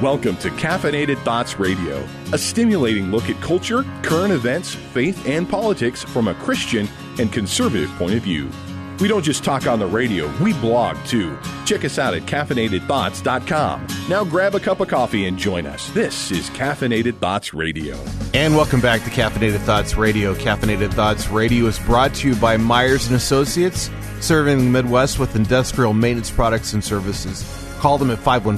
Welcome to Caffeinated Thoughts Radio, a stimulating look at culture, current events, faith, and politics from a Christian and conservative point of view. We don't just talk on the radio, we blog too. Check us out at caffeinatedthoughts.com. Now grab a cup of coffee and join us. This is Caffeinated Thoughts Radio. And welcome back to Caffeinated Thoughts Radio. Caffeinated Thoughts Radio is brought to you by Myers & Associates, serving the Midwest with industrial maintenance products and services. Call them at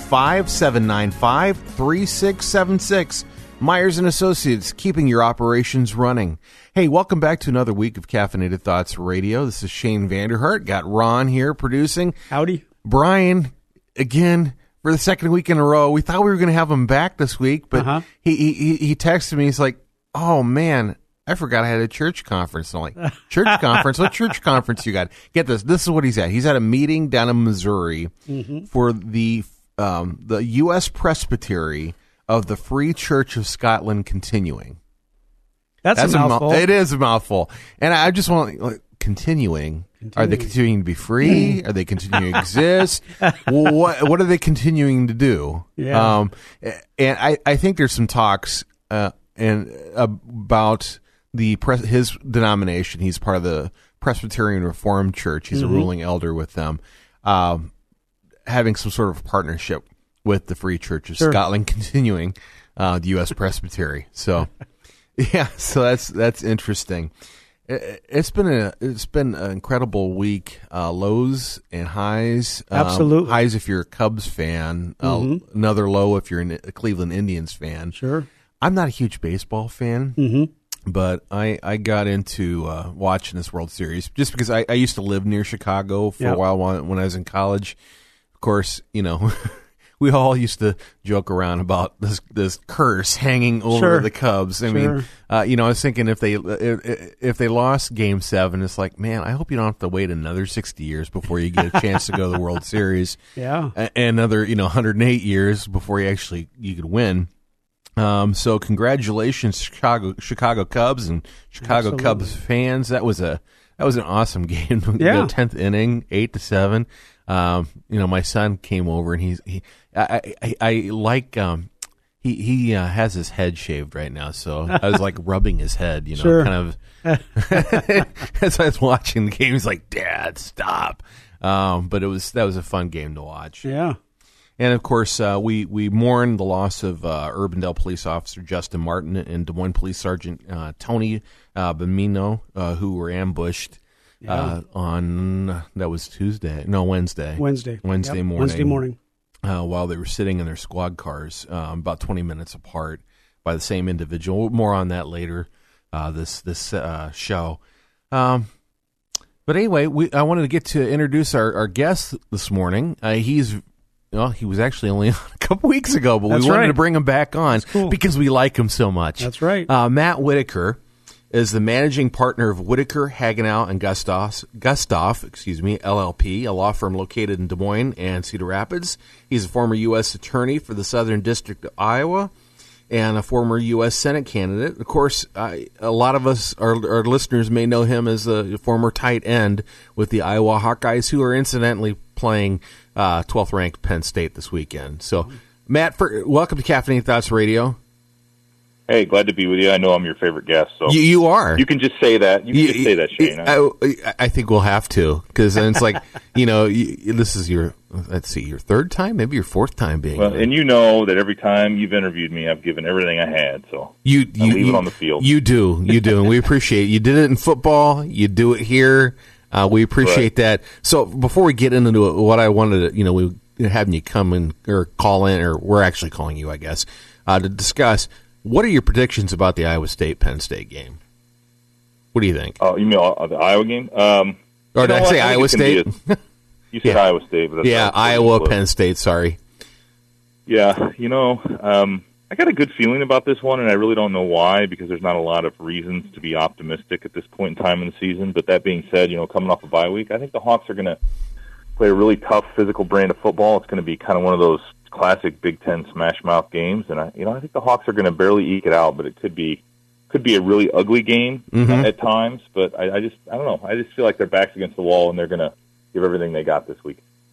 515-795-3676. Myers & Associates, keeping your operations running. Hey, welcome back to another week of Caffeinated Thoughts Radio. This is Shane Vanderhart. Got Ron here producing. Howdy. Brian, again, for the second week in a row. We thought we were going to have him back this week, but he texted me. He's like, oh, man, I forgot I had a church conference. I'm like, church conference? What church conference you got? Get this. This is what he's at. He's at a meeting down in Missouri for the U.S. Presbytery of the Free Church of Scotland Continuing. That's a mouthful. It is a mouthful. And I just want, like, continuing. Are they continuing to be free? Are they continuing to exist? What are they continuing to do? Yeah. And I think there's some talks and about his denomination. He's part of the Presbyterian Reformed Church. He's a ruling elder with them, having some sort of partnership with the Free Church of Scotland Continuing, the U.S. Presbytery. So, yeah, so that's interesting. It's been an incredible week, lows and highs. Absolutely. Highs if you're a Cubs fan, another low if you're a Cleveland Indians fan. Sure. I'm not a huge baseball fan, but I got into watching this World Series just because I used to live near Chicago for a while when I was in college. Of course, you know, we all used to joke around about this curse hanging over the Cubs. I mean, you know, I was thinking if they lost Game 7, it's like, man, I hope you don't have to wait another 60 years before you get a chance to go to the World Series. Yeah, and another 108 years before you could win. So congratulations, Chicago Cubs and Chicago Cubs fans. That was an awesome game. Yeah. The 10th inning, 8-7. My son came over and he has his head shaved right now, so I was like rubbing his head, kind of as I was watching the game. He's like, "Dad, stop!" But that was a fun game to watch. Yeah. And of course, we mourn the loss of Urbandale police officer Justin Martin and Des Moines Police Sergeant Tony Bamino, who were ambushed. On that was Wednesday. Wednesday morning. Wednesday morning. While they were sitting in their squad cars, about 20 minutes apart, by the same individual. More on that later. This show. But anyway, I wanted to get to introduce our guest this morning. He was actually only on a couple weeks ago, but we wanted to bring him back on because we like him so much. That's right. Matt Whitaker is the managing partner of Whitaker, Hagenau, and Gustav, LLP, a law firm located in Des Moines and Cedar Rapids. He's a former U.S. attorney for the Southern District of Iowa and a former U.S. Senate candidate. Of course, a lot of us, our listeners, may know him as a former tight end with the Iowa Hawkeyes, who are incidentally playing 12th-ranked Penn State this weekend. So, Matt, welcome to Caffeinated Thoughts Radio. Hey, glad to be with you. I know I'm your favorite guest, so you are. You can just say that. You can just say that, Shane. I think we'll have to, because then it's like, this is your third time, maybe your fourth time being. Well, and you know that every time you've interviewed me, I've given everything I had. So you leave it on the field. You do, and we appreciate it. You did it in football. You do it here. We appreciate that. So before we get into what I wanted to, we having you come in or call in, or we're actually calling you, I guess, to discuss. What are your predictions about the Iowa State-Penn State game? What do you think? Oh, you mean the Iowa game? Or did I say Iowa State? You said Iowa State. But that's Iowa, Penn State, sorry. Yeah, I got a good feeling about this one, and I really don't know why, because there's not a lot of reasons to be optimistic at this point in time in the season. But that being said, coming off a bye week, I think the Hawks are going to play a really tough physical brand of football. It's going to be kind of one of those classic Big Ten smash mouth games, and I think the Hawks are going to barely eke it out, but it could be a really ugly game at times. But I don't know. I just feel like their back's against the wall, and they're going to give everything they got this week.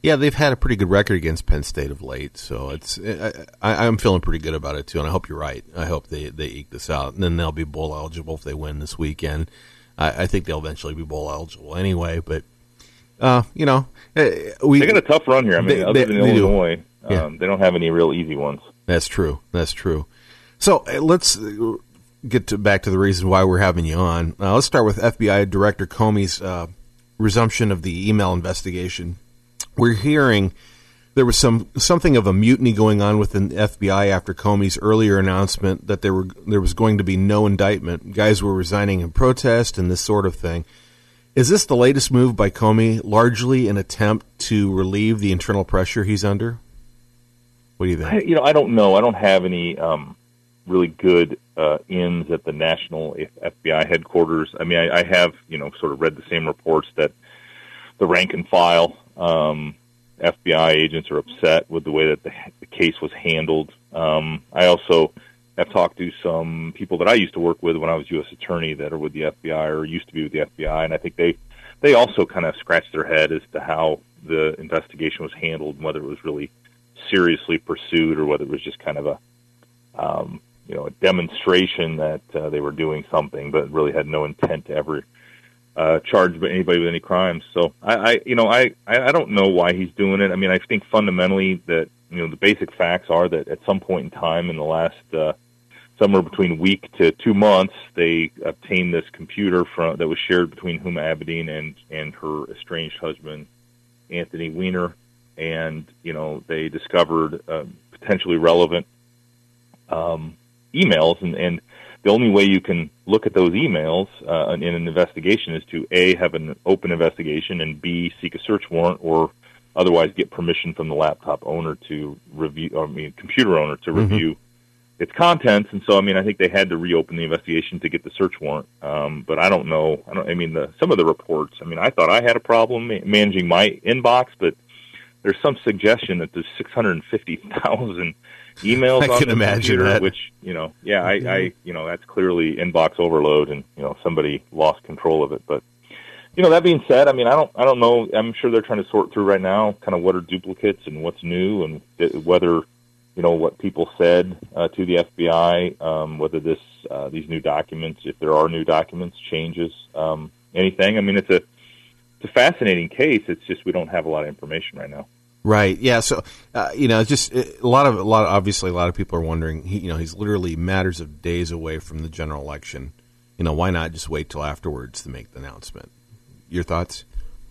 Yeah, they've had a pretty good record against Penn State of late, so I'm feeling pretty good about it too. And I hope you're right. I hope they eke this out, and then they'll be bowl eligible if they win this weekend. I think they'll eventually be bowl eligible anyway, but they got a tough run here. I mean, other than Illinois, they don't have any real easy ones. That's true. So let's get back to the reason why we're having you on. Let's start with FBI Director Comey's resumption of the email investigation. We're hearing there was something of a mutiny going on within the FBI after Comey's earlier announcement that there was going to be no indictment. Guys were resigning in protest and this sort of thing. Is this the latest move by Comey, largely an attempt to relieve the internal pressure he's under? What do you think? I don't know. I don't have any really good ins at the national FBI headquarters. I mean, I have, sort of read the same reports that the rank and file FBI agents are upset with the way that the case was handled. I also have talked to some people that I used to work with when I was U.S. attorney that are with the FBI or used to be with the FBI, and I think they also kind of scratched their head as to how the investigation was handled and whether it was really seriously pursued or whether it was just kind of a demonstration that they were doing something but really had no intent to ever charge anybody with any crimes. So I don't know why he's doing it. I mean, I think fundamentally that the basic facts are that at some point in time in the last somewhere between a week to 2 months, they obtained this computer that was shared between Huma Abedin and her estranged husband Anthony Weiner, and they discovered potentially relevant emails, and the only way you can look at those emails in an investigation is to A, have an open investigation, and B, seek a search warrant or otherwise get permission from the laptop owner to review, computer owner to review its contents. And so, I think they had to reopen the investigation to get the search warrant. But I don't know. Some of the reports, I thought I had a problem managing my inbox, but there's some suggestion that there's 650,000 emails I on can the imagine computer, that. which, that's clearly inbox overload, and, somebody lost control of it. But, that being said, I don't know. I'm sure they're trying to sort through right now kind of what are duplicates and what's new, and whether, what people said to the FBI, whether these new documents, if there are new documents, changes anything. It's a fascinating case. It's just we don't have a lot of information right now. Right. Yeah. So, just a lot of people are wondering. He's literally matters of days away from the general election. Why not just wait till afterwards to make the announcement? Your thoughts?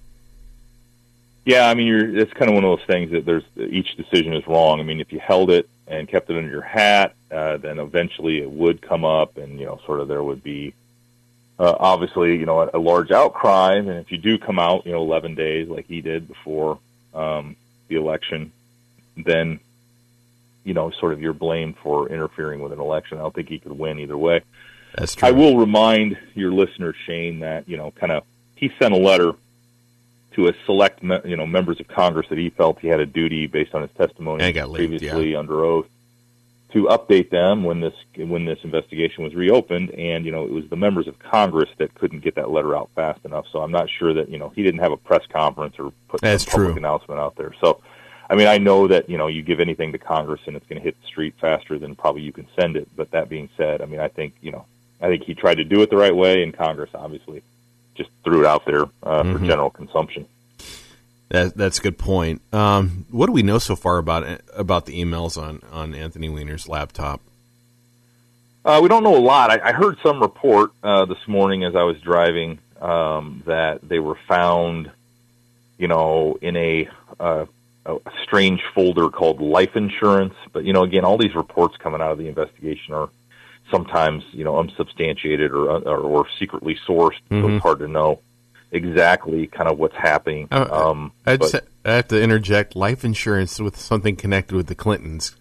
Yeah. It's kind of one of those things that each decision is wrong. If you held it and kept it under your hat, then eventually it would come up, and there would be obviously a large outcry. And if you do come out 11 days like he did before the election, then you're blamed for interfering with an election. I don't think he could win either way. That's true. I will remind your listener, Shane, that he sent a letter to a select members of Congress that he felt he had a duty based on his testimony previously under oath to update them when this investigation was reopened, and it was the members of Congress that couldn't get that letter out fast enough. So I'm not sure that he didn't have a press conference or put a public announcement out there. So I know that you give anything to Congress and it's going to hit the street faster than probably you can send it. But that being said, I think he tried to do it the right way, and Congress obviously just threw it out there for general consumption. That's a good point. What do we know so far about the emails on Anthony Weiner's laptop? We don't know a lot. I heard some report this morning as I was driving that they were found, in a strange folder called life insurance. But again, all these reports coming out of the investigation are sometimes unsubstantiated or secretly sourced. So it's hard to know exactly kind of what's happening. I have to interject life insurance with something connected with the Clintons.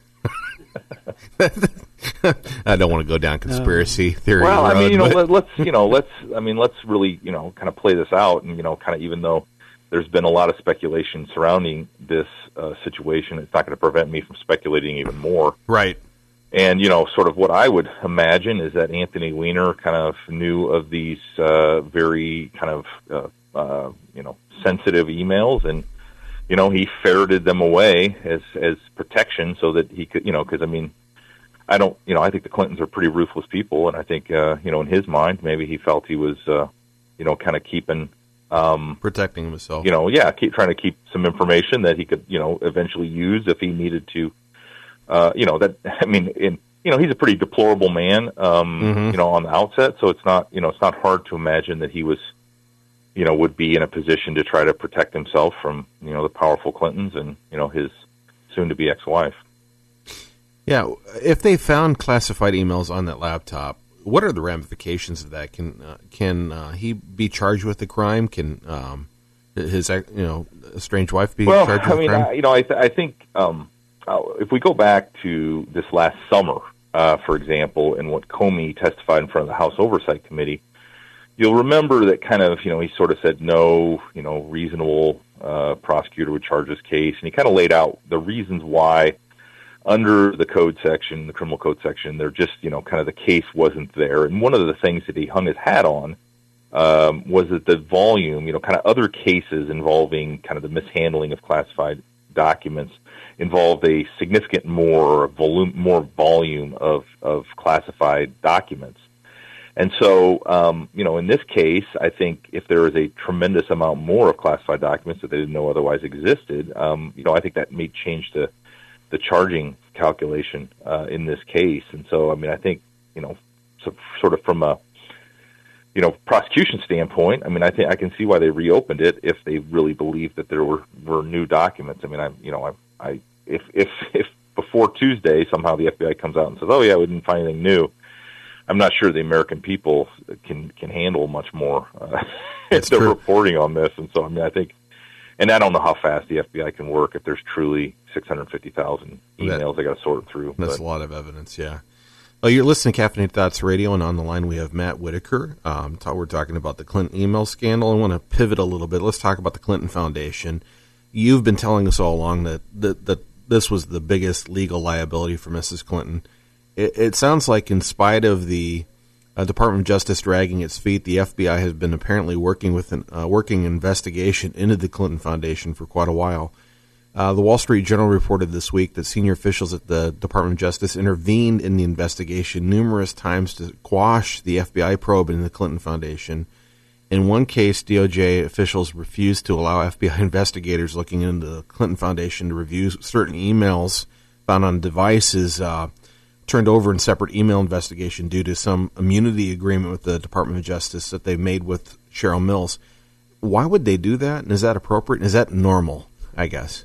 I don't want to go down conspiracy theory. Well, road, let's really kind of play this out, and kind of, even though there's been a lot of speculation surrounding this situation, it's not going to prevent me from speculating even more. Right. And, sort of what I would imagine is that Anthony Weiner kind of knew of these very kind of, sensitive emails, and, he ferreted them away as protection so that he could, because I think the Clintons are pretty ruthless people, and I think, in his mind, maybe he felt he was, kind of keeping, protecting himself. Keep trying to keep some information that he could, eventually use if he needed to. He's a pretty deplorable man, on the outset. So it's not hard to imagine that he was, would be in a position to try to protect himself from, the powerful Clintons and, his soon-to-be ex-wife. Yeah, if they found classified emails on that laptop, what are the ramifications of that? Can he be charged with the crime? Can his estranged wife be charged with the crime? I think if we go back to this last summer, for example, and what Comey testified in front of the House Oversight Committee, you'll remember that kind of, he sort of said no, reasonable prosecutor would charge this case, and he kind of laid out the reasons why under the code section, the criminal code section, they're just, kind of the case wasn't there. And one of the things that he hung his hat on was that the volume, kind of other cases involving kind of the mishandling of classified documents involved a significant more volume of classified documents. And so, in this case, I think if there is a tremendous amount more of classified documents that they didn't know otherwise existed, I think that may change the charging calculation in this case. And so, I think, sort of from a, prosecution standpoint, I think I can see why they reopened it if they really believed that there were new documents. If before Tuesday somehow the FBI comes out and says, "Oh yeah, we didn't find anything new," I'm not sure the American people can handle much more if they're reporting on this. And so, I think, and I don't know how fast the FBI can work if there's truly 650,000 emails they got to sort through. That's a lot of evidence, yeah. Well, you're listening to Caffeinated Thoughts Radio, and on the line we have Matt Whitaker. We're talking about the Clinton email scandal. I want to pivot a little bit. Let's talk about the Clinton Foundation. You've been telling us all along that this was the biggest legal liability for Mrs. Clinton. It sounds like in spite of the Department of Justice dragging its feet, the FBI has been apparently working with an working investigation into the Clinton Foundation for quite a while. The Wall Street Journal reported this week that senior officials at the Department of Justice intervened in the investigation numerous times to quash the FBI probe into the Clinton Foundation. In one case, DOJ officials refused to allow FBI investigators looking into the Clinton Foundation to review certain emails found on devices turned over in separate email investigation due to some immunity agreement with the Department of Justice that they made with Cheryl Mills. Why would they do that? And is that appropriate? And is that normal, I guess?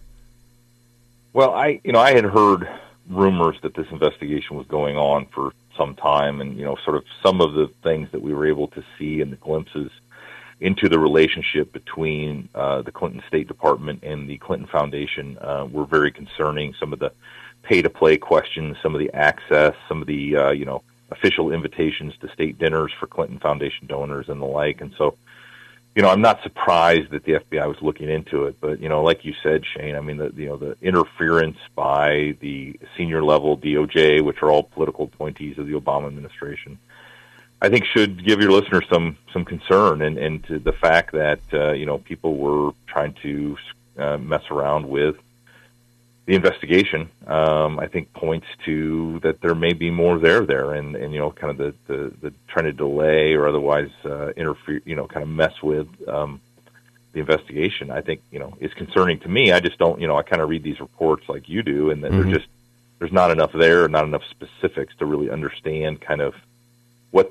Well, I had heard rumors that this investigation was going on for some time, and, sort of some of the things that we were able to see in the glimpses into the relationship between the Clinton State Department and the Clinton Foundation were very concerning. Some of the pay-to-play questions, some of the access, some of the, official invitations to state dinners for Clinton Foundation donors and the like. And so, I'm not surprised that the FBI was looking into it. But, like you said, Shane, the interference by the senior level DOJ, which are all political appointees of the Obama administration, I think should give your listeners some concern, and to the fact that, people were trying to mess around with the investigation, I think points to that there may be more there, and kind of the trying to delay or otherwise interfere, kind of mess with the investigation. I think is concerning to me. I just don't, I kind of read these reports like you do, and that there's not enough there, not enough specifics to really understand kind of what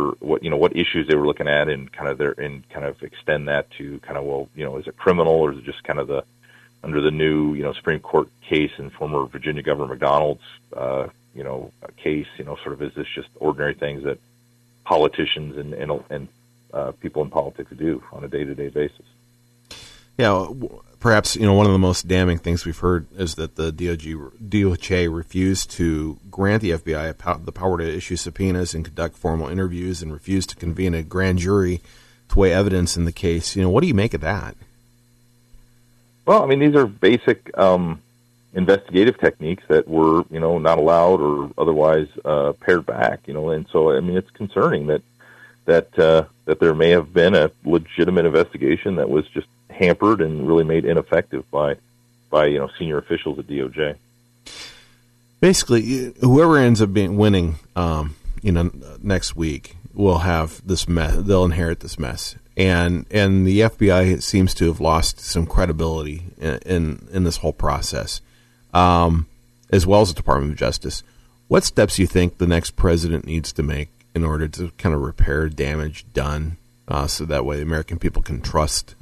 issues they were looking at, and kind of extend that to kind of, is it criminal, or is it just kind of under the new, Supreme Court case and former Virginia Governor McDonald's, case, sort of, is this just ordinary things that politicians and people in politics do on a day-to-day basis? Yeah, perhaps, one of the most damning things we've heard is that the DOJ refused to grant the FBI the power to issue subpoenas and conduct formal interviews, and refused to convene a grand jury to weigh evidence in the case. What do you make of that? Well, these are basic investigative techniques that were, not allowed or otherwise pared back, and so, it's concerning that there may have been a legitimate investigation that was just hampered and really made ineffective by senior officials at DOJ. Basically, whoever ends up winning, next week will have this mess. They'll inherit this mess, and the FBI seems to have lost some credibility in this whole process, as well as the Department of Justice. What steps do you think the next president needs to make in order to kind of repair damage done, so that way the American people can trust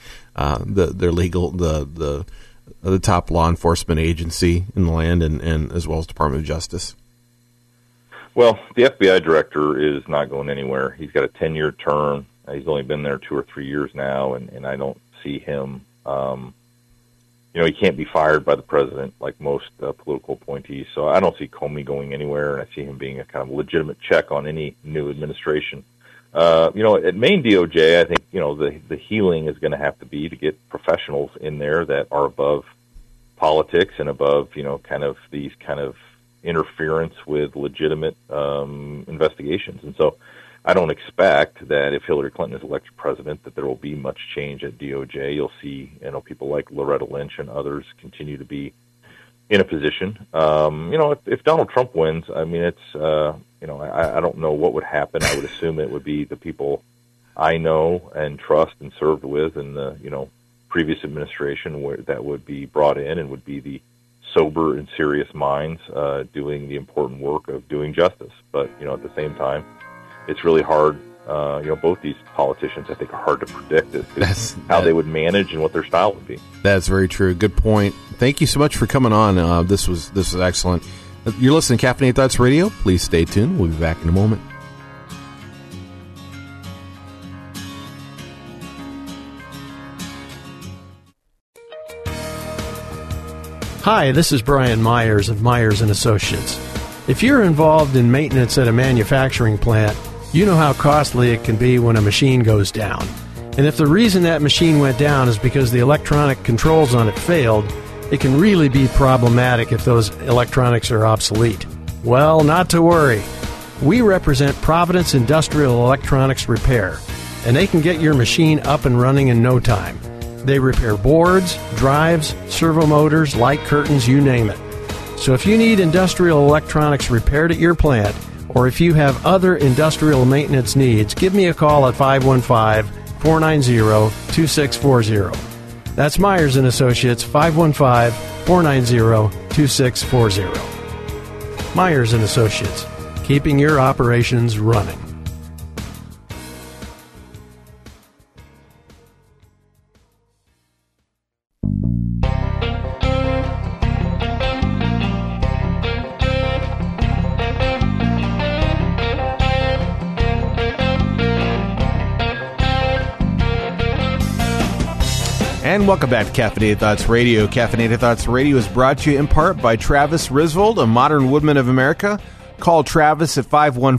the top law enforcement agency in the land, and as well as Department of Justice? Well, the FBI director is not going anywhere. He's got a 10-year term. He's only been there 2 or 3 years now, and I don't see him. He can't be fired by the president like most political appointees. So I don't see Comey going anywhere, and I see him being a kind of legitimate check on any new administration. At Maine DOJ, I think the healing is going to have to be to get professionals in there that are above politics and above kind of these kind of interference with legitimate investigations. And so I don't expect that if Hillary Clinton is elected president that there will be much change at DOJ. You'll see people like Loretta Lynch and others continue to be in a position. If Donald Trump wins, I mean, it's I don't know what would happen. I would assume it would be the people I know and trust and served with in the previous administration where that would be brought in and would be the sober and serious minds doing the important work of doing justice. But at the same time, it's really hard. Both these politicians, I think, are hard to predict as to how they would manage and what their style would be. That's very true. Good point. Thank you so much for coming on. This was excellent. You're listening to Caffeinated Thoughts Radio. Please stay tuned. We'll be back in a moment. Hi, this is Brian Myers of Myers & Associates. If you're involved in maintenance at a manufacturing plant, you know how costly it can be when a machine goes down. And if the reason that machine went down is because the electronic controls on it failed, it can really be problematic if those electronics are obsolete. Well, not to worry. We represent Providence Industrial Electronics Repair, and they can get your machine up and running in no time. They repair boards, drives, servo motors, light curtains, you name it. So if you need industrial electronics repaired at your plant, or if you have other industrial maintenance needs, give me a call at 515-490-2640. That's Myers & Associates, 515-490-2640. Myers & Associates, keeping your operations running. And welcome back to Caffeinated Thoughts Radio. Caffeinated Thoughts Radio is brought to you in part by Travis Risvold, a modern woodman of America. Call Travis at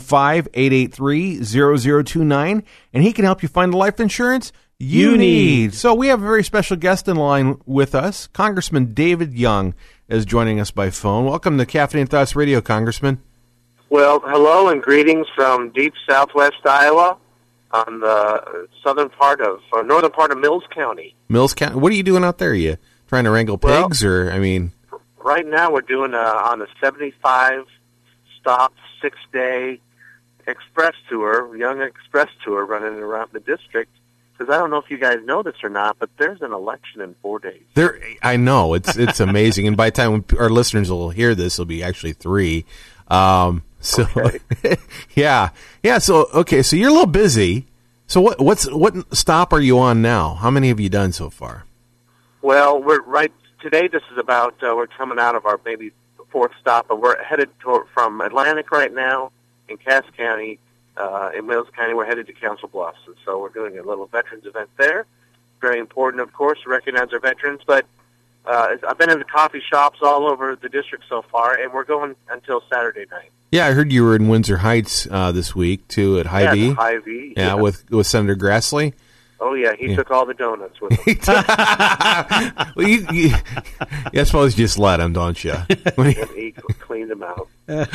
515-883-0029, and he can help you find the life insurance you need. So we have a very special guest in line with us. Congressman David Young is joining us by phone. Welcome to Caffeinated Thoughts Radio, Congressman. Well, hello and greetings from deep southwest Iowa on the northern part of Mills County. Mills County. What are you doing out there? Are you trying to wrangle pigs, Right now we're doing on a 75-stop, 6-day express tour, young express tour running around the district. Because I don't know if you guys know this or not, but there's an election in 4 days. I know. It's amazing. And by the time our listeners will hear this, it'll be actually 3. Okay. yeah. So you're a little busy. So what stop are you on now? How many have you done so far? Well, we're right today. This is about we're coming out of our maybe 4th stop, but we're headed from Atlantic right now in Cass County. In Mills County, we're headed to Council Bluffs, and so we're doing a little veterans event there. Very important, of course, to recognize our veterans. But I've been in the coffee shops all over the district so far, and we're going until Saturday night. Yeah, I heard you were in Windsor Heights this week, too, at Hy-Vee. Yeah, Hy-Vee. Yeah, with Senator Grassley. Oh, yeah, he took all the donuts with him. Well, I suppose you just let him, don't you? He cleaned them out.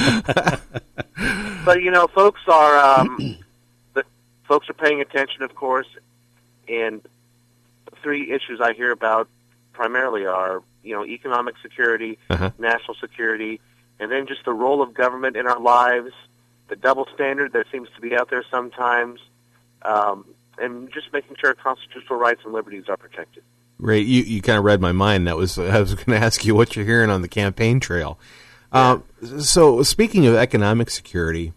But, folks are paying attention, of course, and three issues I hear about primarily are, economic security, national security, and then just the role of government in our lives, the double standard that seems to be out there sometimes, and just making sure constitutional rights and liberties are protected. Right, you kind of read my mind. I was going to ask you what you're hearing on the campaign trail. Yeah. So speaking of economic security,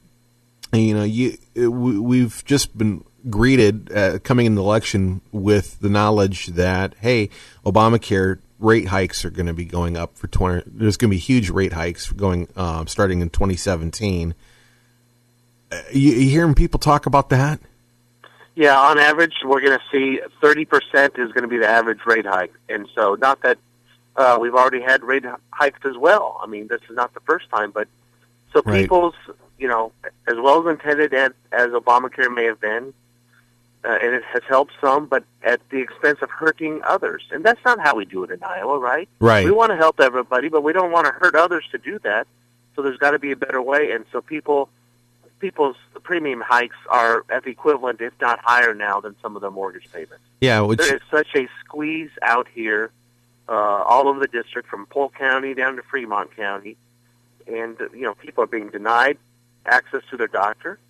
we've just been greeted coming in the election with the knowledge that, hey, Obamacare rate hikes are going to be going up for there's going to be huge rate hikes going starting in 2017. You hearing people talk about that? Yeah, on average, we're going to see 30% is going to be the average rate hike. And so not that we've already had rate hikes as well. I mean, this is not the first time. But so right. People's, as well as intended as Obamacare may have been, and it has helped some, but at the expense of hurting others. And that's not how we do it in Iowa, right? Right. We want to help everybody, but we don't want to hurt others to do that. So there's got to be a better way. And so people's premium hikes are at the equivalent, if not higher now, than some of the mortgage payments. Yeah, there is such a squeeze out here all over the district, from Polk County down to Fremont County. And, people are being denied access to their doctor.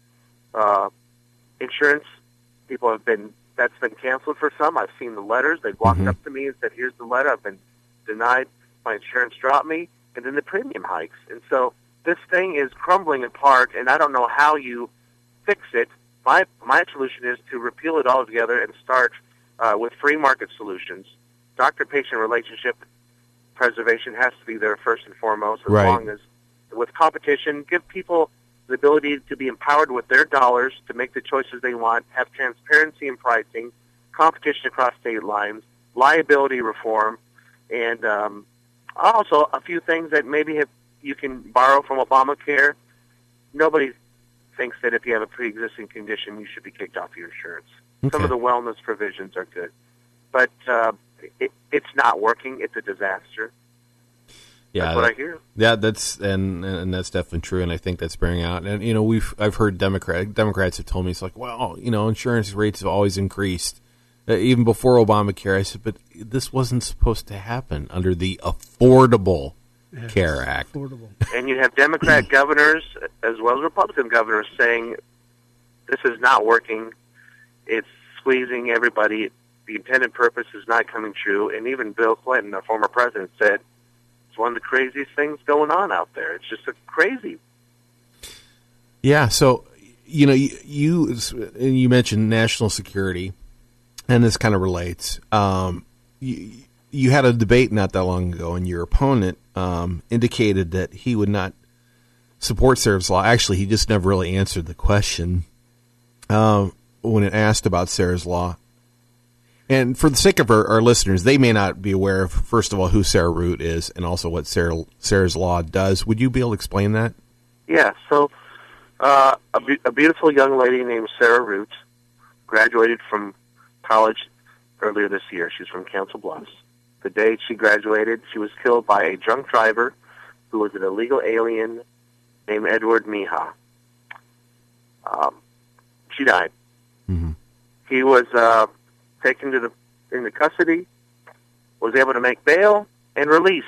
Insurance, that's been canceled for some. I've seen the letters. They've walked up to me and said, here's the letter. I've been denied. My insurance dropped me. And then the premium hikes. And so this thing is crumbling apart, and I don't know how you fix it. My solution is to repeal it altogether and start with free market solutions. Doctor-patient relationship preservation has to be there first and foremost, as long as with competition, give people the ability to be empowered with their dollars to make the choices they want, have transparency in pricing, competition across state lines, liability reform, and also a few things that maybe you can borrow from Obamacare. Nobody thinks that if you have a pre-existing condition, you should be kicked off your insurance. Okay. Some of the wellness provisions are good, but it's not working. It's a disaster. Yeah, that's what I hear. Yeah, that's and that's definitely true, and I think that's bearing out. And I've heard Democrats have told me, it's like, well, insurance rates have always increased, even before Obamacare. I said, but this wasn't supposed to happen under the Affordable Care Act. Affordable. And you have Democrat governors as well as Republican governors saying this is not working. It's squeezing everybody. The intended purpose is not coming true. And even Bill Clinton, our former president, said it's one of the craziest things going on out there. It's just crazy. Yeah. So, you mentioned national security, and this kind of relates. You had a debate not that long ago, and your opponent indicated that he would not support Sarah's Law. Actually, he just never really answered the question when it asked about Sarah's Law. And for the sake of our listeners, they may not be aware of, first of all, who Sarah Root is and also what Sarah's Law does. Would you be able to explain that? Yeah, so a beautiful young lady named Sarah Root graduated from college earlier this year. She's from Council Bluffs. The day she graduated, she was killed by a drunk driver who was an illegal alien named Edward Mija. She died. Mm-hmm. He was taken into custody, was able to make bail, and released.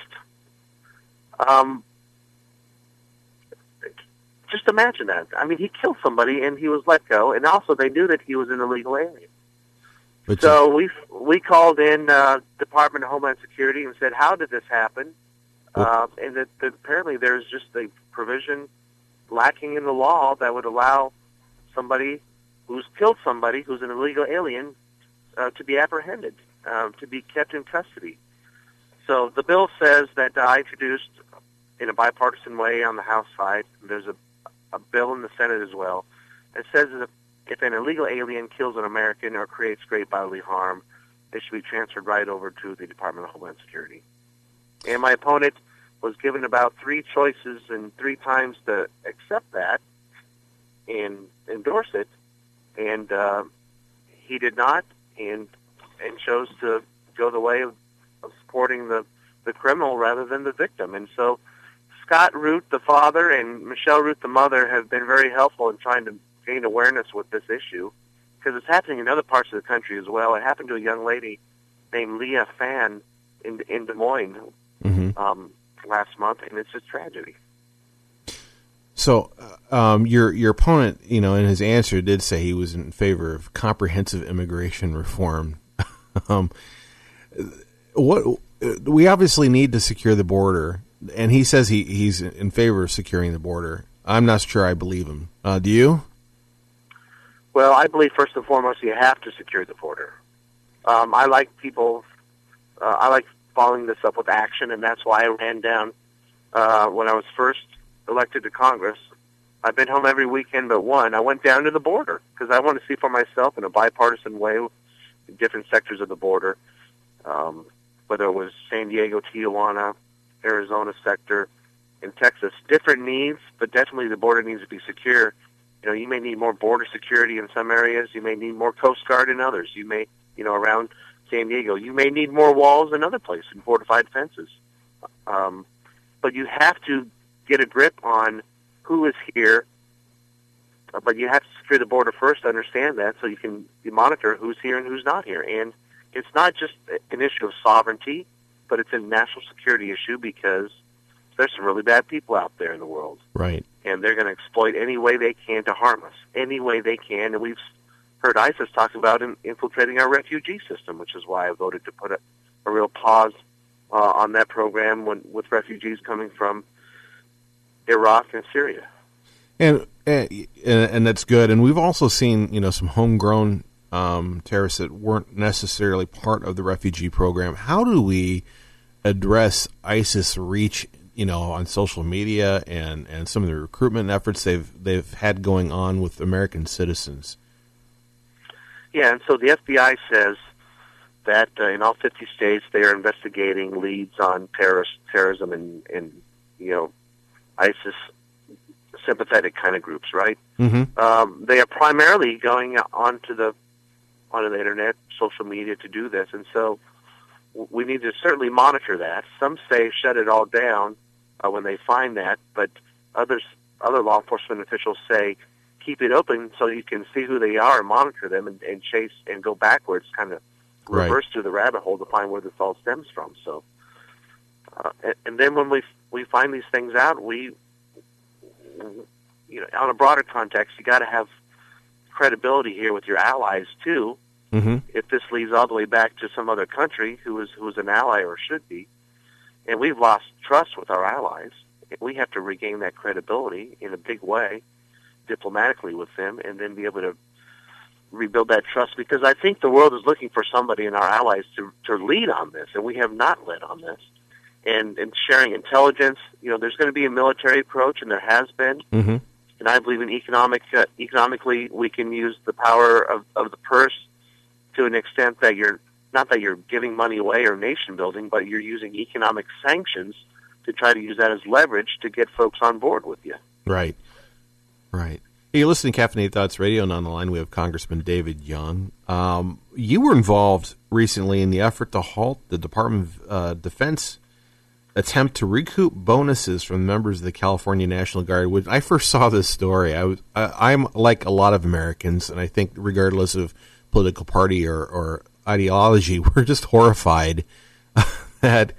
Just imagine that. I mean, he killed somebody, and he was let go, and also they knew that he was an illegal alien. So we called in Department of Homeland Security and said, how did this happen? And that apparently there's just a provision lacking in the law that would allow somebody who's killed somebody who's an illegal alien to be apprehended, to be kept in custody. So the bill says that I introduced in a bipartisan way on the House side. There's a bill in the Senate as well. It says that if an illegal alien kills an American or creates great bodily harm, they should be transferred right over to the Department of Homeland Security. And my opponent was given about 3 choices and 3 times to accept that and endorse it, and he did not, and chose to go the way of supporting the criminal rather than the victim. And so Scott Root, the father, and Michelle Root, the mother, have been very helpful in trying to gain awareness with this issue, because it's happening in other parts of the country as well. It happened to a young lady named Leah Fan in Des Moines last month, and it's a tragedy. So, your opponent, in his answer, did say he was in favor of comprehensive immigration reform. We obviously need to secure the border, and he says he's in favor of securing the border. I'm not sure I believe him. Do you? Well, I believe first and foremost you have to secure the border. I like following this up with action, and that's why I ran down when I was first elected to Congress. I've been home every weekend but one. I went down to the border because I want to see for myself in a bipartisan way different sectors of the border, whether it was San Diego, Tijuana, Arizona sector, in Texas. Different needs, but definitely the border needs to be secure. You may need more border security in some areas. You may need more Coast Guard in others. You may, around San Diego, you may need more walls in other places and fortified fences. But you have to get a grip on who is here, but you have to secure the border first to understand that so you can monitor who's here and who's not here. And it's not just an issue of sovereignty, but it's a national security issue because there's some really bad people out there in the world. Right. And they're going to exploit any way they can to harm us, any way they can. And we've heard ISIS talk about infiltrating our refugee system, which is why I voted to put a real pause on that program with refugees coming from Iraq and Syria. And that's good. And we've also seen, some homegrown terrorists that weren't necessarily part of the refugee program. How do we address ISIS reach, on social media and some of the recruitment efforts they've had going on with American citizens? Yeah, and so the FBI says that in all 50 states they are investigating leads on terrorism and ISIS sympathetic kind of groups, right? Mm-hmm. They are primarily going onto the internet, social media to do this, and so we need to certainly monitor that. Some say shut it all down when they find that, but other law enforcement officials say keep it open so you can see who they are and monitor them and chase and go backwards, kind of reverse through the rabbit hole to find where this all stems from. So, and then when we find these things out, on a broader context, you got to have credibility here with your allies too. Mm-hmm. If this leads all the way back to some other country who is an ally or should be, and we've lost trust with our allies, we have to regain that credibility in a big way, diplomatically with them, and then be able to rebuild that trust. Because I think the world is looking for somebody in our allies to lead on this, and we have not led on this. And sharing intelligence, there's going to be a military approach, and there has been. Mm-hmm. And I believe in economically, we can use the power of the purse to an extent that not that you're giving money away or nation building, but you're using economic sanctions to try to use that as leverage to get folks on board with you. Right. Hey, you're listening to Caffeinated Thoughts Radio, and on the line we have Congressman David Young. You were involved recently in the effort to halt the Department of Defense attempt to recoup bonuses from members of the California National Guard. When I first saw this story, I'm like a lot of Americans, and I think regardless of political party or ideology, we're just horrified that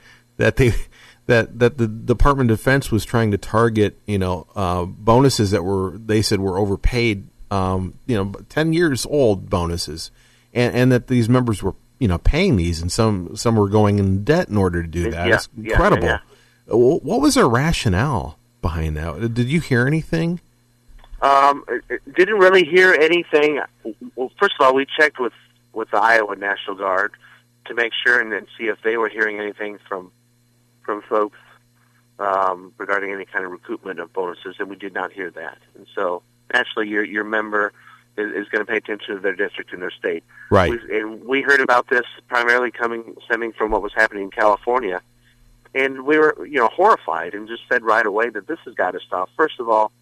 the Department of Defense was trying to target bonuses that they said were overpaid, 10 years old bonuses, and that these members were paying these, and some were going in debt in order to do that. It's incredible. Yeah. What was their rationale behind that? Did you hear anything? Didn't really hear anything. Well, first of all, we checked with the Iowa National Guard to make sure and then see if they were hearing anything from folks regarding any kind of recoupment of bonuses, and we did not hear that. And so, naturally, your member is going to pay attention to their district and their state. Right. We heard about this primarily stemming from what was happening in California, and we were horrified and just said right away that this has got to stop. First of all,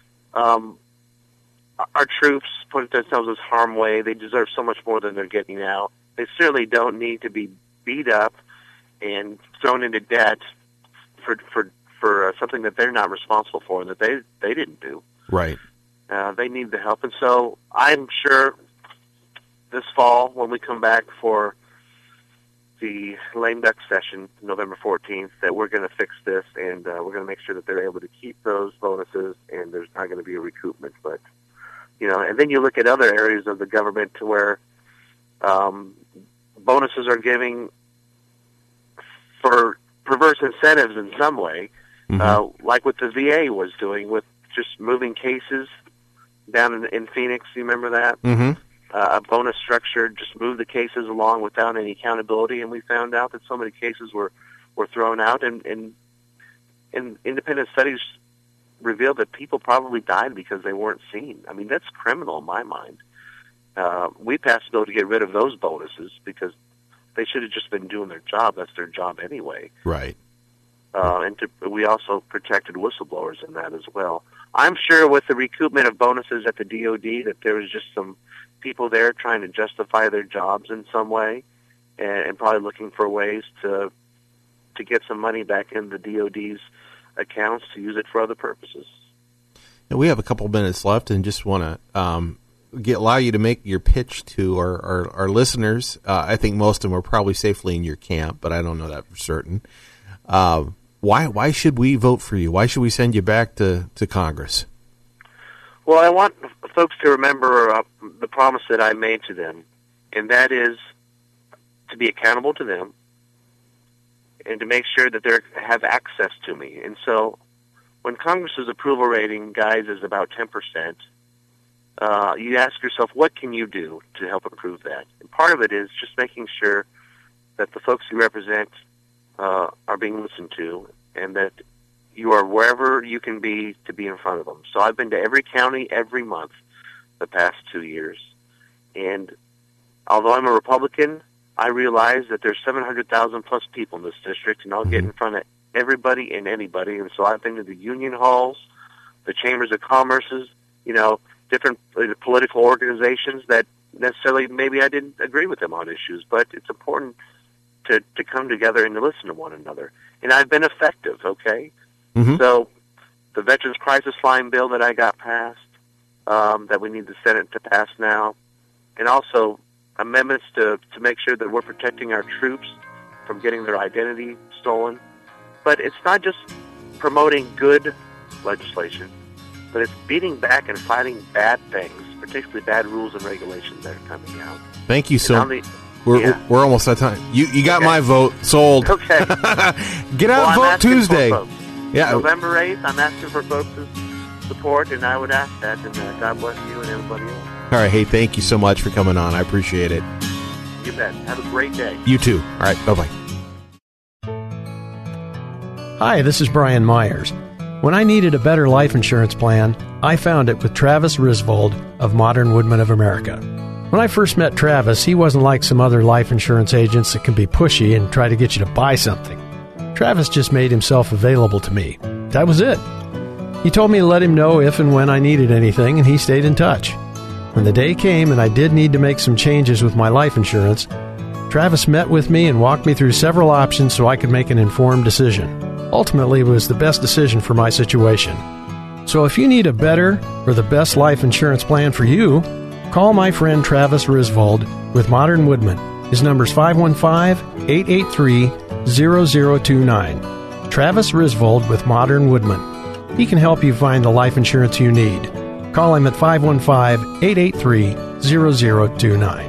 our troops put themselves as harm way. They deserve so much more than they're getting now. They certainly don't need to be beat up and thrown into debt for something that they're not responsible for and that they didn't do. Right. They need the help. And so I'm sure this fall when we come back for the lame duck session, November 14th, that we're going to fix this, and we're going to make sure that they're able to keep those bonuses, and there's not going to be a recoupment. But, and then you look at other areas of the government to where bonuses are giving for perverse incentives in some way, like what the VA was doing with just moving cases down in Phoenix. You remember that? Mm-hmm. A bonus structure just moved the cases along without any accountability, and we found out that so many cases were thrown out, and independent studies revealed that people probably died because they weren't seen. I mean, that's criminal in my mind. We passed a bill to get rid of those bonuses because they should have just been doing their job. That's their job anyway. Right. And we also protected whistleblowers in that as well. I'm sure with the recoupment of bonuses at the DOD that there was just some people there trying to justify their jobs in some way, and probably looking for ways to get some money back in the DOD's accounts to use it for other purposes. And we have a couple minutes left, and just want to allow you to make your pitch to our listeners. I think most of them are probably safely in your camp, but I don't know that for certain. Why should we vote for you? Why should we send you back to Congress? Well, I want folks to remember the promise that I made to them, and that is to be accountable to them and to make sure that they have access to me. And so when Congress's approval rating, guys, is about 10%, you ask yourself, what can you do to help improve that? And part of it is just making sure that the folks you represent are being listened to, and that you are wherever you can be to be in front of them. So I've been to every county every month the past 2 years. And although I'm a Republican, I realize that there's 700,000 plus people in this district, and I'll get in front of everybody and anybody. And so I've been to the union halls, the chambers of commerces, different political organizations that necessarily maybe I didn't agree with them on issues, but it's important to come together and to listen to one another. And I've been effective, okay? Mm-hmm. So the Veterans Crisis Line bill that I got passed, that we need the Senate to pass now, and also amendments to make sure that we're protecting our troops from getting their identity stolen. But it's not just promoting good legislation, but it's beating back and fighting bad things, particularly bad rules and regulations that are coming out. Thank you so much. We're almost out of time. You got my vote. Sold. Okay. Get out and vote Tuesday. Yeah. November 8th, I'm asking for folks' support, and I would ask that, and God bless you and everybody else. All right. Hey, thank you so much for coming on. I appreciate it. You bet. Have a great day. You too. All right. Bye-bye. Hi, this is Brian Myers. When I needed a better life insurance plan, I found it with Travis Risvold of Modern Woodmen of America. When I first met Travis, he wasn't like some other life insurance agents that can be pushy and try to get you to buy something. Travis just made himself available to me. That was it. He told me to let him know if and when I needed anything, and he stayed in touch. When the day came and I did need to make some changes with my life insurance, Travis met with me and walked me through several options so I could make an informed decision. Ultimately, it was the best decision for my situation. So if you need a better or the best life insurance plan for you, call my friend Travis Risvold with Modern Woodmen. His number's 515-883-0029. Travis Risvold with Modern Woodmen. He can help you find the life insurance you need. Call him at 515-883-0029.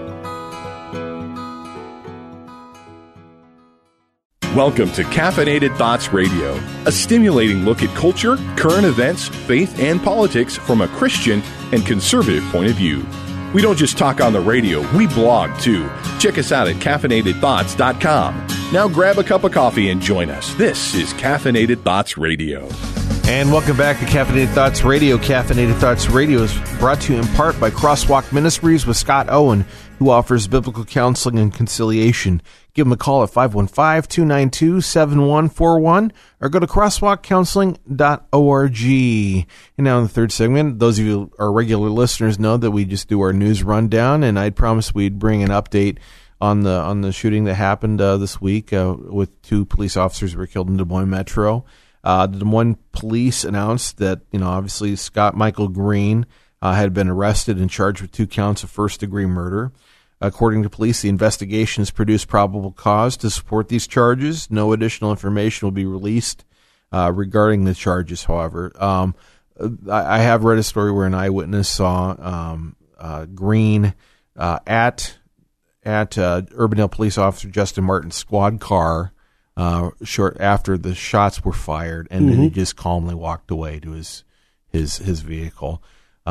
Welcome to Caffeinated Thoughts Radio, a stimulating look at culture, current events, faith, and politics from a Christian and conservative point of view. We don't just talk on the radio, we blog too. Check us out at caffeinatedthoughts.com. Now grab a cup of coffee and join us. This is Caffeinated Thoughts Radio. And welcome back to Caffeinated Thoughts Radio. Caffeinated Thoughts Radio is brought to you in part by Crosswalk Ministries with Scott Owen, who offers biblical counseling and conciliation. Give him a call at 515-292-7141 or go to crosswalkcounseling.org. And now in the third segment, those of you our regular listeners know that we just do our news rundown, and I'd promised we'd bring an update on the shooting that happened this week with 2 police officers who were killed in Des Moines Metro. The Des Moines police announced that, obviously Scott Michael Green had been arrested and charged with 2 counts of first-degree murder. According to police, the investigation has produced probable cause to support these charges. No additional information will be released regarding the charges, however. I have read a story where an eyewitness saw Green at Urbandale Police Officer Justin Martin's squad car short after the shots were fired, and then he just calmly walked away to his vehicle.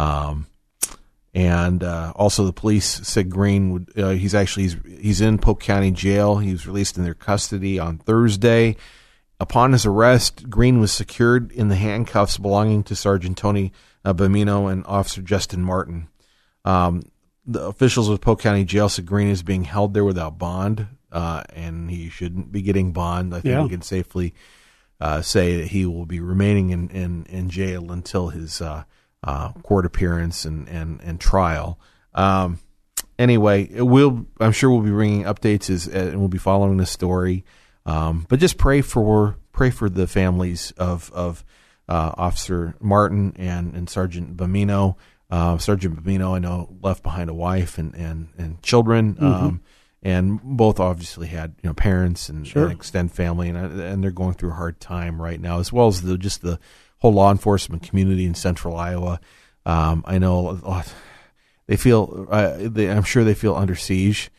And also the police said Green would he's in Polk County Jail. He was released in their custody on Thursday. Upon his arrest, Green was secured in the handcuffs belonging to Sergeant Tony Bamino and Officer Justin Martin. The officials of Polk County Jail said Green is being held there without bond, and he shouldn't be getting bond. I think we can safely say that he will be remaining in jail until his court appearance and trial. Anyway, I'm sure we'll be bringing updates and we'll be following this story. But just pray for the families of Officer Martin and Sergeant Bamino. Sergeant Bamino, I know, left behind a wife and children, and both obviously had parents and extended family, and they're going through a hard time right now, as well as the whole law enforcement community in Central Iowa. I know they feel I'm sure they feel under siege.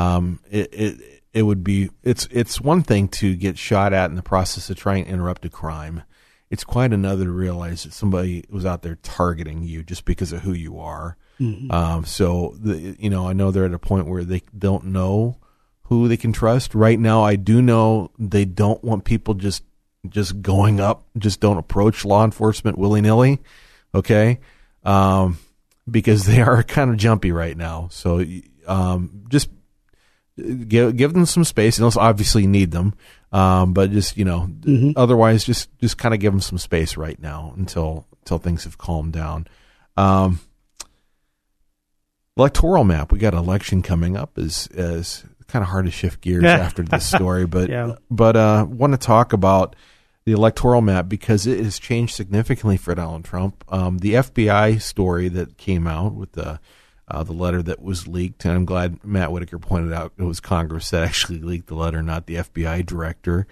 It's one thing to get shot at in the process of trying to interrupt a crime. It's quite another to realize that somebody was out there targeting you just because of who you are. So I know they're at a point where they don't know who they can trust. Right now, I do know they don't want people just going up. Just don't approach law enforcement willy-nilly, okay? Because they are kind of jumpy right now. So just give them some space. And they'll obviously need them, but just otherwise, just kind of give them some space right now until things have calmed down. Electoral map. We got an election coming up. Is kind of hard to shift gears after this story, but want to talk about the electoral map because it has changed significantly for Donald Trump. The FBI story that came out with the letter that was leaked, and I'm glad Matt Whitaker pointed out it was Congress that actually leaked the letter, not the FBI director.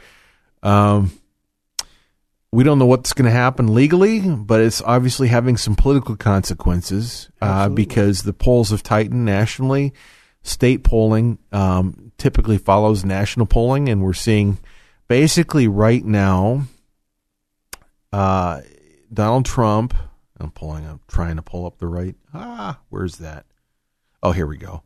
We don't know what's going to happen legally, but it's obviously having some political consequences because the polls have tightened nationally. State polling typically follows national polling, and we're seeing basically right now Donald Trump. I'm trying to pull up the right. Where's that? Oh, here we go.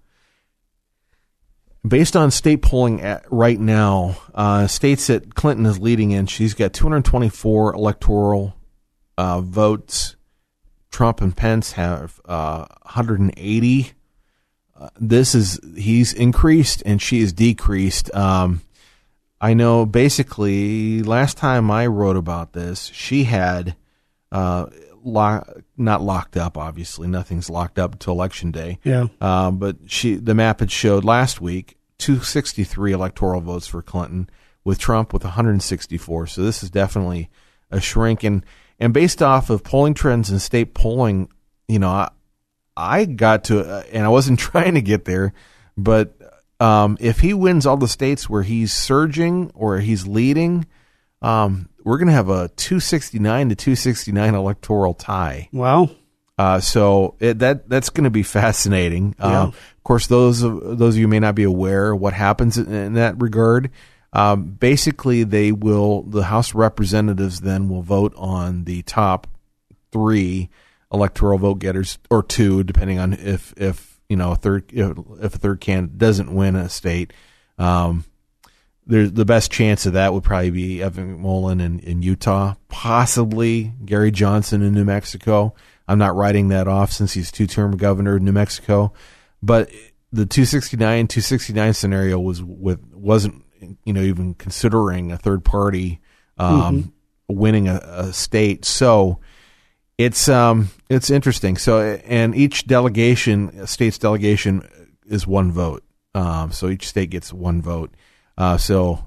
Based on state polling right now, states that Clinton is leading in, she's got 224 electoral votes. Trump and Pence have 180. He's increased and she is decreased. I know basically last time I wrote about this, she had not locked up, obviously. Nothing's locked up until Election Day. Yeah. But the map had showed last week 263 electoral votes for Clinton, with Trump with 164. So this is definitely a shrink. And based off of polling trends and state polling, I got to, and I wasn't trying to get there, but if he wins all the states where he's surging or he's leading, we're going to have a 269 to 269 electoral tie. Wow. So that's going to be fascinating. Of course, those of you who may not be aware what happens in that regard. Basically, the House of Representatives then will vote on the top 3 electoral vote getters, or 2, depending on if a third candidate doesn't win a state. The best chance of that would probably be Evan McMullin in Utah, possibly Gary Johnson in New Mexico. I'm not writing that off since he's 2-term governor of New Mexico. But the 269 scenario wasn't even considering a third party winning a state. So it's interesting. So, and each state's delegation is 1 vote. So each state gets 1 vote. So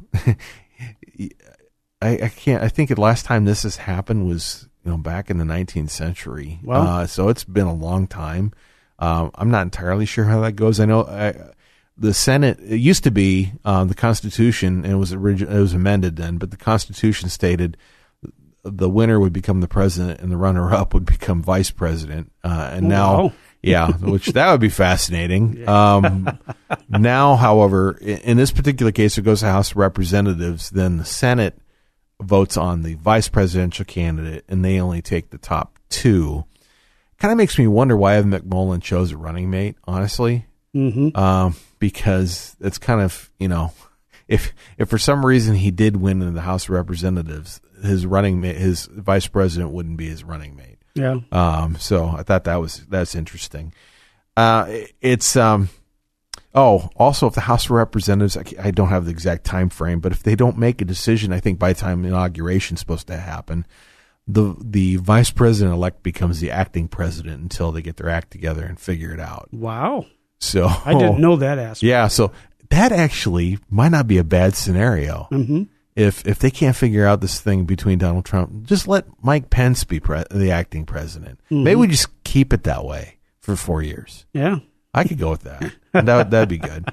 I think the last time this has happened was back in the 19th century. Wow. So it's been a long time. I'm not entirely sure how that goes. I know the Senate, it used to be the Constitution, and it was amended then, but the Constitution stated the winner would become the president and the runner-up would become vice president. And now, yeah, which that would be fascinating. Now, however, in this particular case, it goes to House of Representatives. Then the Senate votes on the vice presidential candidate, and they only take the top two. Kind of makes me wonder why Evan McMullin chose a running mate, honestly. Because it's kind of, if for some reason he did win in the House of Representatives, his running mate, his vice president wouldn't be his running mate. Yeah. So I thought that's interesting. Also, if the House of Representatives, I don't have the exact time frame, but if they don't make a decision, I think by the time inauguration is supposed to happen, the vice president-elect becomes the acting president until they get their act together and figure it out. Wow. So I didn't know that aspect. Yeah, so that actually might not be a bad scenario. Mm-hmm. If they can't figure out this thing between Donald Trump, just let Mike Pence be the acting president. Mm-hmm. Maybe we just keep it that way for 4 years. Yeah. I could go with that. That'd be good.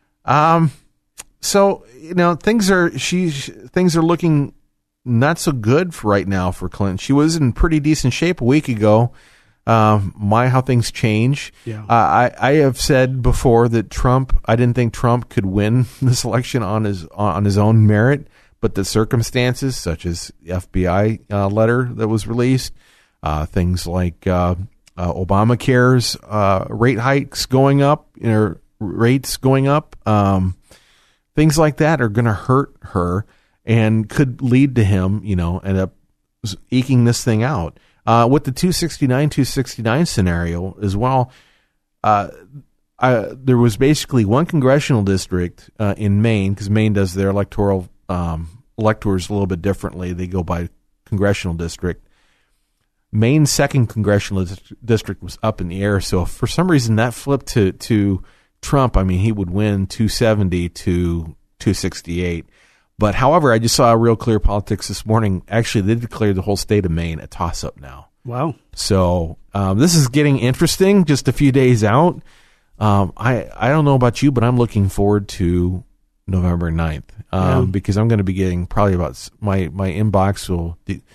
So things are looking not so good for right now for Clinton. She was in pretty decent shape a week ago. How things change. Yeah. I have said before that I didn't think Trump could win this election on his own merit, but the circumstances, such as the FBI letter that was released, things like Obamacare's rate hikes going up, rates going up, things like that are going to hurt her and could lead to him, end up eking this thing out. With the 269 scenario as well, there was basically one congressional district in Maine, because Maine does their electors a little bit differently. They go by congressional district. Maine's second congressional district was up in the air, so if for some reason that flipped to Trump, he would win 270 to 268. But however, I just saw Real Clear Politics this morning. Actually, they declared the whole state of Maine a toss-up now. Wow. So this is getting interesting just a few days out. I don't know about you, but I'm looking forward to November 9th because I'm going to be getting probably about my inbox will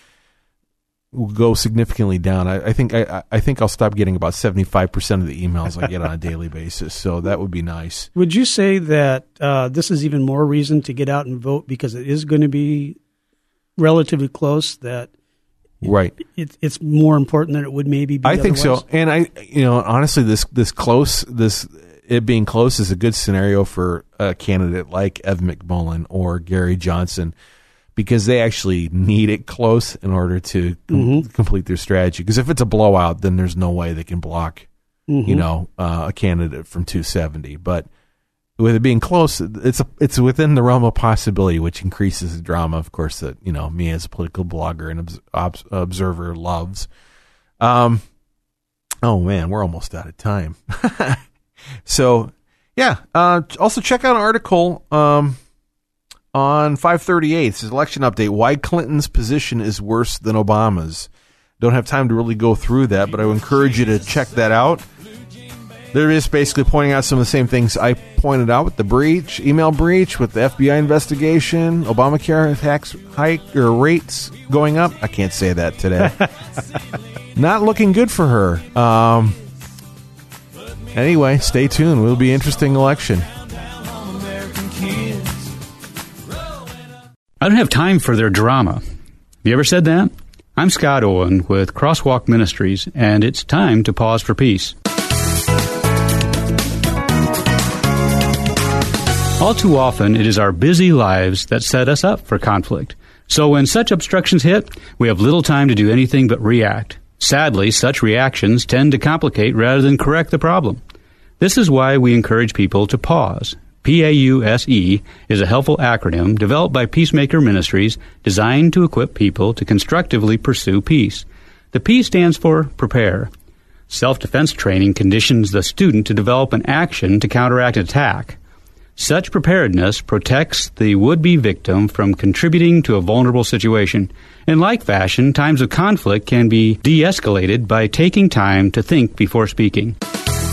go significantly down. I think I'll stop getting about 75% of the emails I get on a daily basis. So that would be nice. Would you say that this is even more reason to get out and vote because it is going to be relatively close? That right, it's more important than it would maybe be. I think so, and honestly, it being close is a good scenario for a candidate like Evan McMullin or Gary Johnson, because they actually need it close in order to complete their strategy. Because if it's a blowout, then there's no way they can block, a candidate from 270. But with it being close, it's within the realm of possibility, which increases the drama, of course, that me as a political blogger and observer loves. Oh man, we're almost out of time. So yeah, also check out an article on 538, this is election update, why Clinton's position is worse than Obama's. Don't have time to really go through that, but I would encourage you to check that out. They're just basically pointing out some of the same things I pointed out with the email breach, with the FBI investigation, Obamacare tax hike or rates going up. I can't say that today. Not looking good for her. Anyway, stay tuned. It'll be an interesting election. I don't have time for their drama. Have you ever said that? I'm Scott Owen with Crosswalk Ministries, and it's time to pause for peace. All too often, it is our busy lives that set us up for conflict. So when such obstructions hit, we have little time to do anything but react. Sadly, such reactions tend to complicate rather than correct the problem. This is why we encourage people to pause. PAUSE is a helpful acronym developed by Peacemaker Ministries designed to equip people to constructively pursue peace. The P stands for prepare. Self-defense training conditions the student to develop an action to counteract an attack. Such preparedness protects the would-be victim from contributing to a vulnerable situation. In like fashion, times of conflict can be de-escalated by taking time to think before speaking.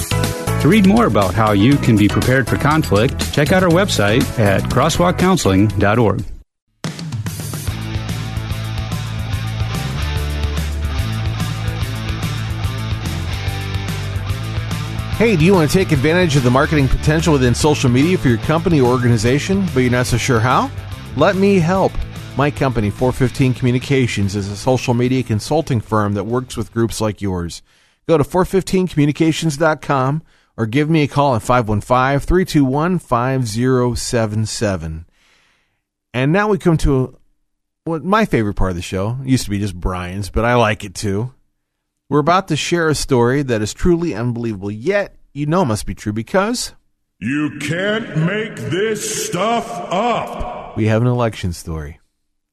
To read more about how you can be prepared for conflict, check out our website at crosswalkcounseling.org. Hey, do you want to take advantage of the marketing potential within social media for your company or organization, but you're not so sure how? Let me help. My company, 415 Communications, is a social media consulting firm that works with groups like yours. Go to 415communications.com or give me a call at 515-321-5077. And now we come to what my favorite part of the show. It used to be just Brian's, but I like it too. We're about to share a story that is truly unbelievable, yet you know it must be true because you can't make this stuff up. We have an election story.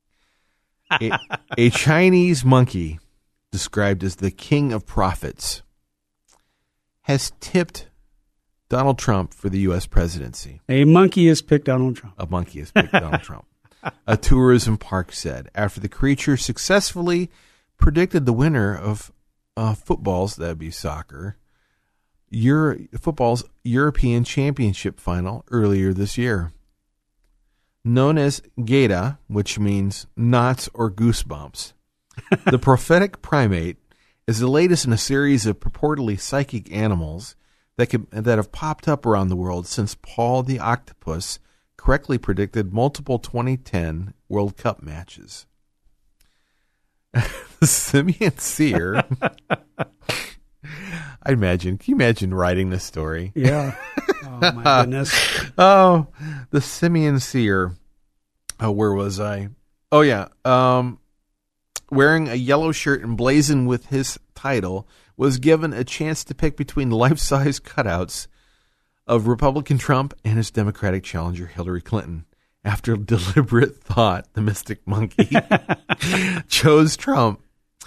A Chinese monkey, described as the king of prophets, has tipped Donald Trump for the U.S. presidency. A monkey has picked Donald Trump. A monkey has picked Donald Trump. A tourism park said, after the creature successfully predicted the winner of football's, that'd be soccer, football's European Championship final earlier this year. Known as Gaida, which means knots or goosebumps, the prophetic primate is the latest in a series of purportedly psychic animals that have popped up around the world since Paul the Octopus correctly predicted multiple 2010 World Cup matches. Simeon Sear. Can you imagine writing this story? Yeah. Oh, my goodness. The Simeon Sear. Where was I? Oh, yeah. Wearing a yellow shirt emblazoned with his title, was given a chance to pick between life-size cutouts of Republican Trump and his Democratic challenger Hillary Clinton. After deliberate thought, the mystic monkey chose Trump.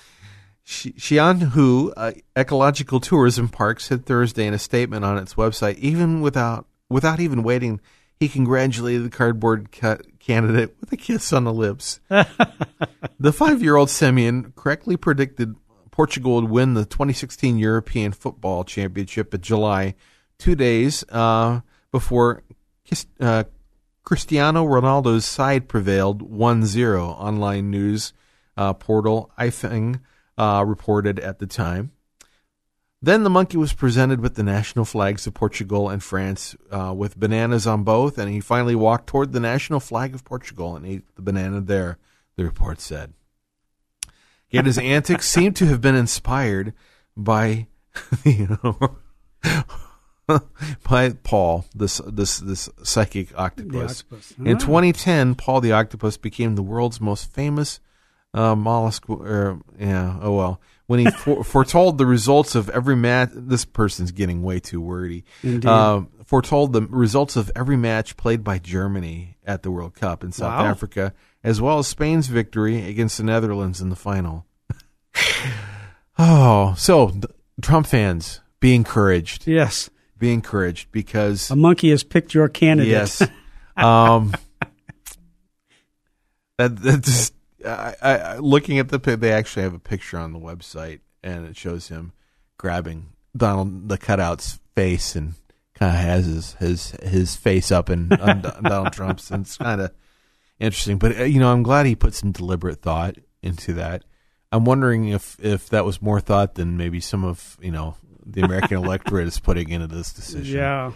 Xianhu Ecological Tourism Park said Thursday in a statement on its website, even without even waiting, he congratulated the cardboard candidate with a kiss on the lips. The 5-year-old Simeon correctly predicted Portugal would win the 2016 European Football Championship in July, 2 days before Cristiano Ronaldo's side prevailed 1-0, online news portal iFeng reported at the time. Then the monkey was presented with the national flags of Portugal and France with bananas on both, and he finally walked toward the national flag of Portugal and ate the banana there, the report said. Yet his antics seem to have been inspired by, by Paul, this psychic octopus. In 2010, Paul the Octopus became the world's most famous mollusk. When he foretold the results of every match, this person's getting way too wordy. Foretold the results of every match played by Germany at the World Cup in South Africa, as well as Spain's victory against the Netherlands in the final. So Trump fans, be encouraged. Yes. Be encouraged because a monkey has picked your candidate. Yes. That just looking at they actually have a picture on the website, and it shows him grabbing the cutout's face and kind of has his face up on Donald Trump's, and it's kind of interesting. But I'm glad he put some deliberate thought into that. I'm wondering if that was more thought than maybe some of the American electorate is putting into this decision. Yeah.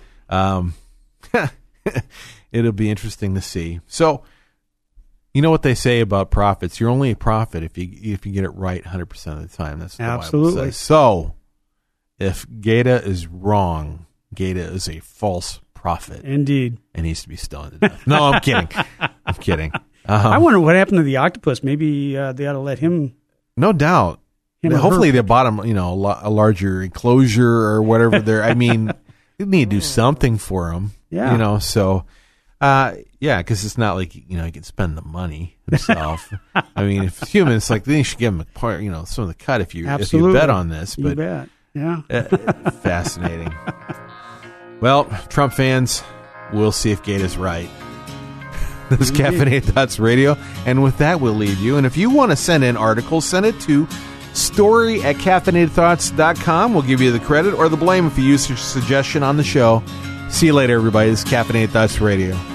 It'll be interesting to see. So, you know what they say about prophets? You're only a prophet if you get it right 100% of the time. That's what the Bible says. So, if Gaida is wrong, Gaida is a false prophet. Indeed. And needs to be stoned to death. No, I'm kidding. I'm kidding. I wonder what happened to the octopus. Maybe they ought to let him. No doubt. Hopefully they bought him, a larger enclosure or whatever. You need to do something for him. Yeah. Because it's not like he can spend the money himself. I mean, if it's human, it's like then you should give him a part, some of the cut if you bet on this. But you bet. Yeah. Fascinating. Well, Trump fans, we'll see if Gaida's right. This is Caffeinated Thoughts Radio, and with that, we'll leave you. And if you want to send in articles, send it to Story at caffeinatedthoughts.com. We'll give you the credit or the blame if you use your suggestion on the show. See you later, everybody. This is Caffeinated Thoughts Radio.